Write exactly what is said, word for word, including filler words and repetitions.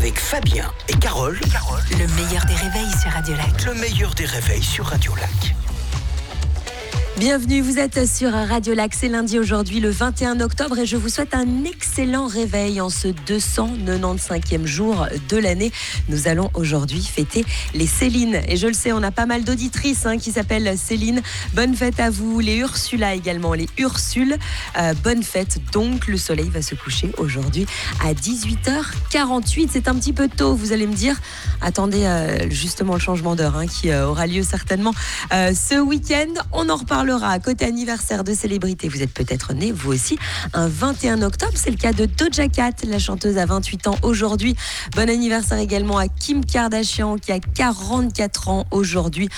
avec Fabien et Carole. Carole. Le meilleur des réveils sur Radio Lac. Le meilleur des réveils sur Radio Lac. Bienvenue, vous êtes sur Radio Lac, c'est lundi aujourd'hui le vingt et un octobre et je vous souhaite un excellent réveil en ce deux cent quatre-vingt-quinzième jour de l'année. Nous allons aujourd'hui fêter les Céline et je le sais, on a pas mal d'auditrices hein, qui s'appellent Céline. Bonne fête à vous, les Ursula également, les Ursules. Euh, bonne fête donc, le soleil va se coucher aujourd'hui à dix-huit heures quarante-huit. C'est un petit peu tôt, vous allez me dire. Attendez euh, justement le changement d'heure hein, qui euh, aura lieu certainement euh, ce week-end. On en reparle. Côté anniversaire de célébrité, vous êtes peut-être né, vous aussi, un vingt et un octobre. C'est le cas de Doja Cat, la chanteuse à vingt-huit ans aujourd'hui. Bon anniversaire également à Kim Kardashian qui a quarante-quatre ans aujourd'hui.